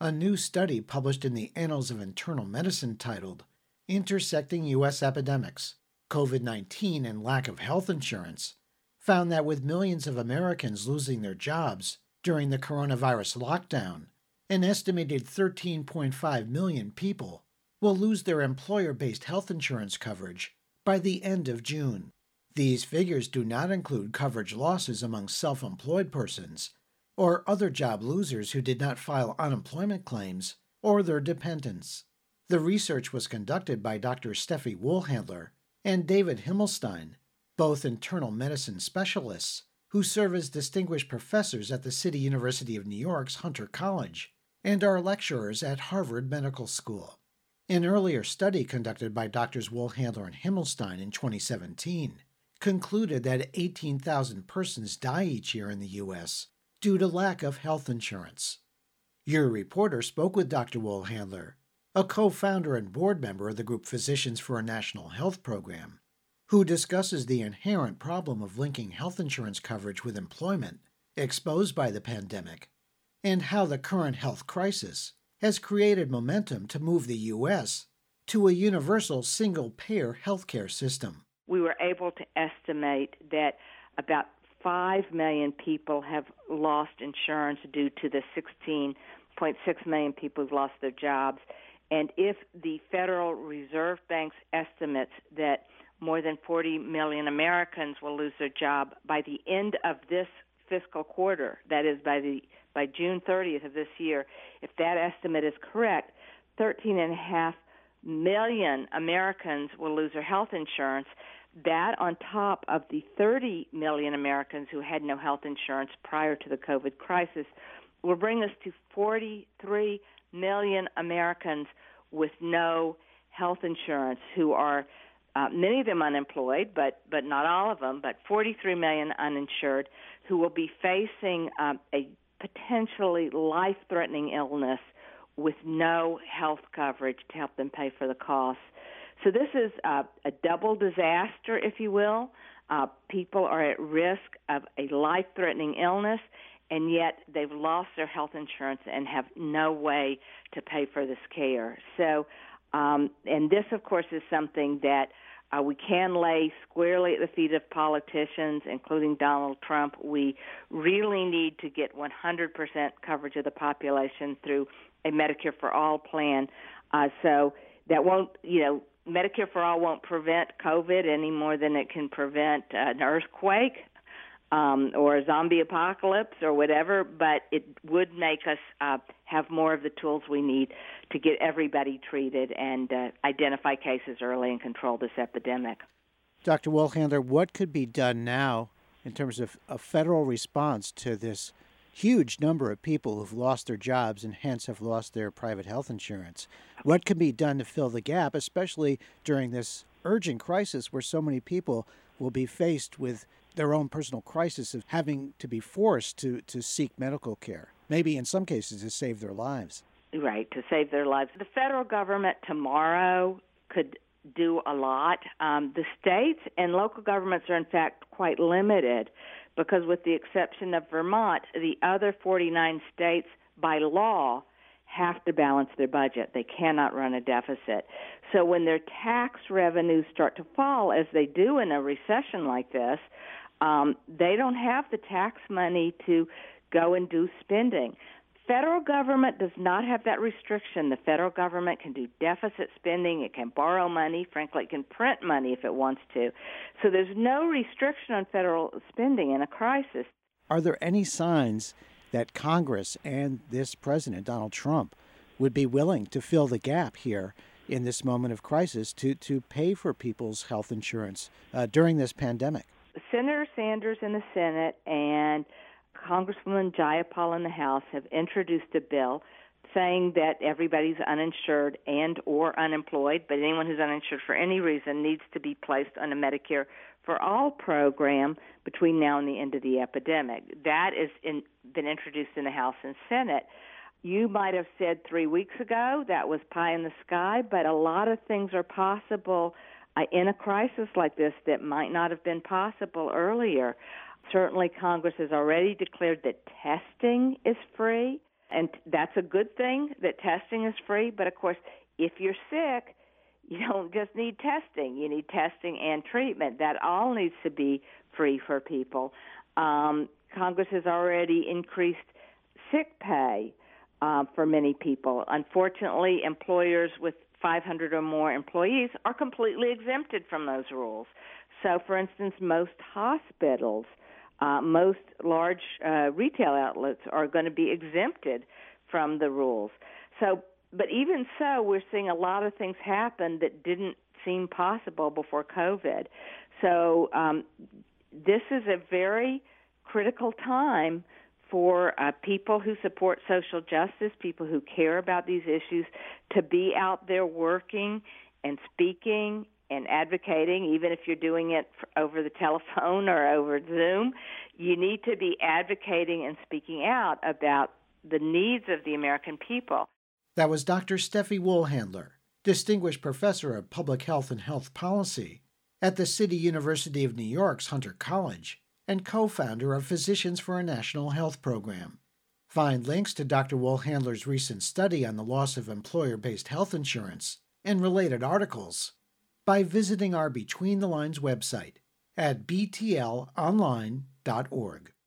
A new study published in the Annals of Internal Medicine titled Intersecting U.S. Epidemics, COVID-19 and Lack of Health Insurance found that with millions of Americans losing their jobs during the coronavirus lockdown, an estimated 13.5 million people will lose their employer-based health insurance coverage by the end of June. These figures do not include coverage losses among self-employed persons or other job losers who did not file unemployment claims or their dependents. The research was conducted by Dr. Steffi Wohlhandler and David Himmelstein, both internal medicine specialists who serve as distinguished professors at the City University of New York's Hunter College and are lecturers at Harvard Medical School. An earlier study conducted by Drs. Wohlhandler and Himmelstein in 2017 concluded that 18,000 persons die each year in the U.S. due to lack of health insurance. Your reporter spoke with Dr. Wohlhandler, a co-founder and board member of the group Physicians for a National Health Program, who discusses the inherent problem of linking health insurance coverage with employment exposed by the pandemic, and how the current health crisis has created momentum to move the U.S. to a universal single-payer healthcare system. We were able to estimate that about 5 million people have lost insurance due to the 16.6 million people who've lost their jobs. And if the Federal Reserve Bank's estimates that more than 40 million Americans will lose their job by the end of this fiscal quarter, that is by June 30th of this year, if that estimate is correct, 13.5 million Americans will lose their health insurance. That on top of the 30 million Americans who had no health insurance prior to the COVID crisis will bring us to 43 million Americans with no health insurance who are many of them unemployed, but not all of them, but 43 million uninsured who will be facing a potentially life-threatening illness with no health coverage to help them pay for the costs. So this is a double disaster, if you will. People are at risk of a life-threatening illness, and yet they've lost their health insurance and have no way to pay for this care. So, and this, of course, is something that we can lay squarely at the feet of politicians, including Donald Trump. We really need to get 100% coverage of the population through a Medicare for All plan. So that won't, Medicare for All won't prevent COVID any more than it can prevent an earthquake or a zombie apocalypse or whatever, but it would make us have more of the tools we need to get everybody treated and identify cases early and control this epidemic. Dr. Wohlhandler, what could be done now in terms of a federal response to this huge number of people who've lost their jobs and hence have lost their private health insurance? What can be done to fill the gap, especially during this urgent crisis where so many people will be faced with their own personal crisis of having to be forced to seek medical care, maybe in some cases to save their lives? Right, to save their lives. The federal government tomorrow could do a lot. The states and local governments are, in fact, quite limited because with the exception of Vermont, the other 49 states, by law, have to balance their budget. They cannot run a deficit. So when their tax revenues start to fall, as they do in a recession like this, they don't have the tax money to go and do spending. Federal government does not have that restriction. The federal government can do deficit spending. It can borrow money. Frankly, it can print money if it wants to. So there's no restriction on federal spending in a crisis. Are there any signs that Congress and this president, Donald Trump, would be willing to fill the gap here in this moment of crisis to pay for people's health insurance during this pandemic? Senator Sanders in the Senate and Congresswoman Jayapal in the House have introduced a bill saying that everybody's uninsured and or unemployed, but anyone who's uninsured for any reason needs to be placed on a Medicare for All program between now and the end of the epidemic. That has been introduced in the House and Senate. You might have said 3 weeks ago that was pie in the sky, but a lot of things are possible in a crisis like this that might not have been possible earlier. Certainly, Congress has already declared that testing is free. And that's a good thing that testing is free. But, of course, if you're sick, you don't just need testing. You need testing and treatment. That all needs to be free for people. Congress has already increased sick pay for many people. Unfortunately, employers with 500 or more employees are completely exempted from those rules. So, for instance, most hospitals, most large retail outlets are going to be exempted from the rules. So, but even so, we're seeing a lot of things happen that didn't seem possible before COVID. So this is a very critical time for people who support social justice, people who care about these issues, to be out there working and speaking and advocating. Even if you're doing it over the telephone or over Zoom, you need to be advocating and speaking out about the needs of the American people. That was Dr. Steffi Wohlhandler, Distinguished Professor of Public Health and Health Policy at the City University of New York's Hunter College and co-founder of Physicians for a National Health Program. Find links to Dr. Wohlhandler's recent study on the loss of employer-based health insurance and related articles by visiting our Between the Lines website at btlonline.org.